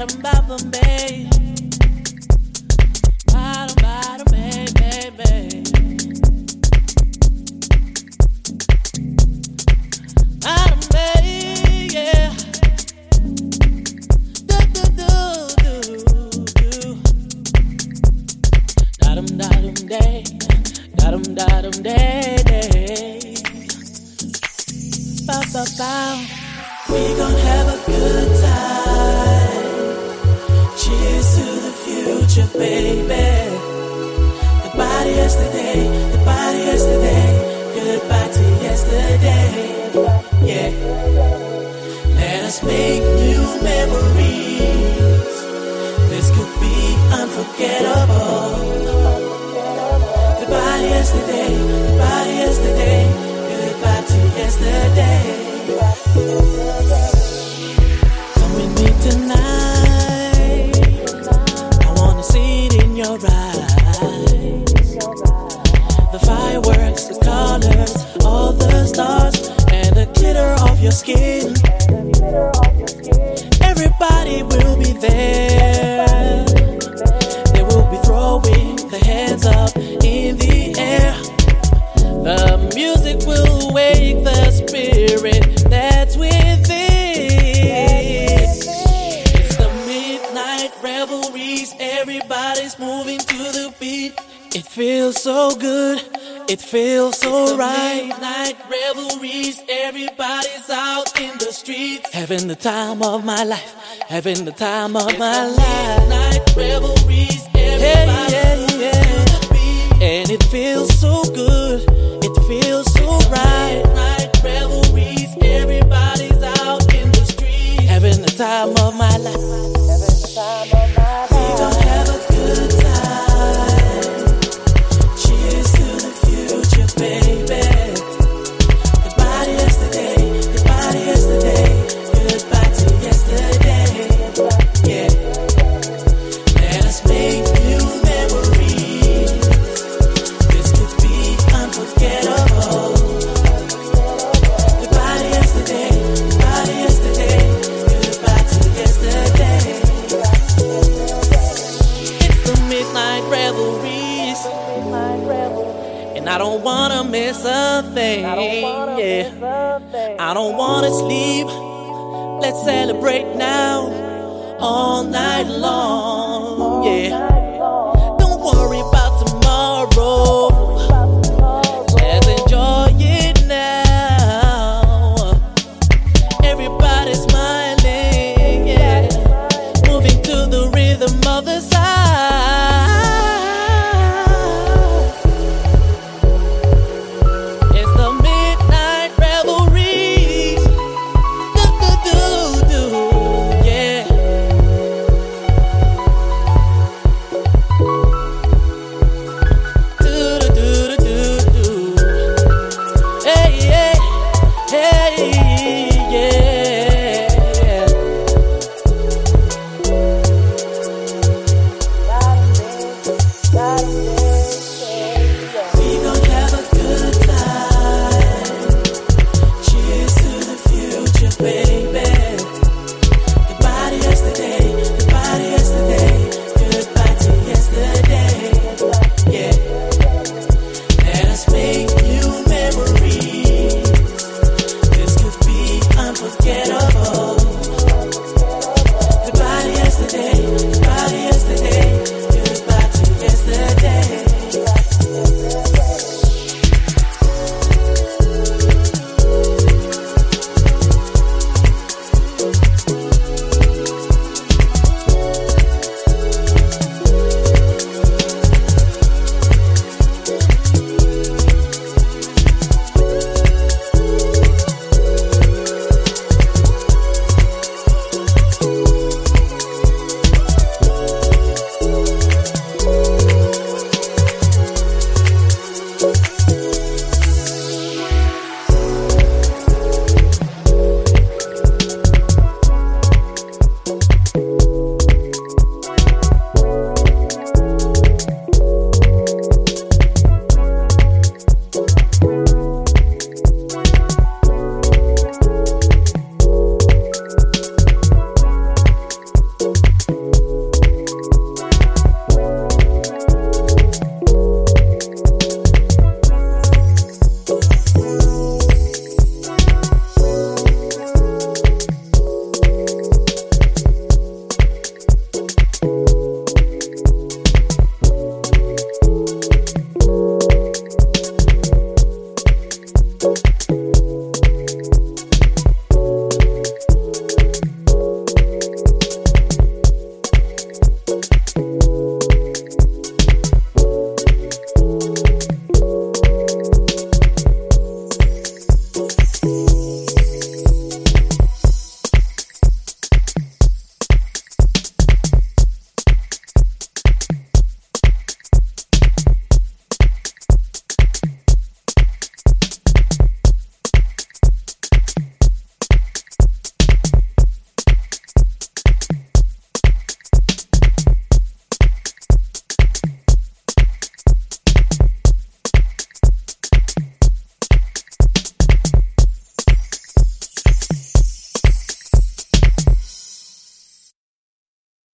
bottom, bottom, babe. Bottom, bottom, babe, babe, babe. Bottom, babe, yeah. Do, do, do, do, do. Datum, datum, day. Datum, datum, day, day. Bow, bow, bow. We gon' have a good time. Cheers to the future, baby. Goodbye to yesterday, goodbye to yesterday, goodbye to yesterday. Yeah. Let us make new memories. This could be unforgettable. Goodbye to yesterday, goodbye to yesterday, goodbye to yesterday. Come with me tonight. I wanna see it in your eyes. The fireworks, the colors, all the stars, and the glitter of your skin. Everybody will be there. They will be throwing their hands up in the air. The music will wake the spirit that's within. It's the midnight revelries. Everybody's moving to the beat. It feels so good. It feels so right. Midnight revelries. Everybody's out in the streets, having the time of my life. Having the time of my life. Midnight revelries. Everybody's to the beat. And it feels so good. It feels so right. Midnight revelries. Everybody's out in the streets, having the time of my life. Having the time of my life. We gon' have a good time. Cheers to the future, baby. Goodbye to yesterday, goodbye to yesterday, goodbye to yesterday. Yeah. Let us make new memories. This could be unforgettable. Goodbye to yesterday, goodbye to yesterday, goodbye to yesterday. It's the midnight revelries, and I don't wanna miss a thing. Yeah, I don't wanna sleep. Let's celebrate now, all night long. Yeah, don't worry about tomorrow. Let's enjoy it now. Everybody smiling, yeah, moving to the rhythm of the sound. It's the midnight revelries. Do, do, do, do, yeah. Do, do, do, do, do, do. Hey, hey, hey,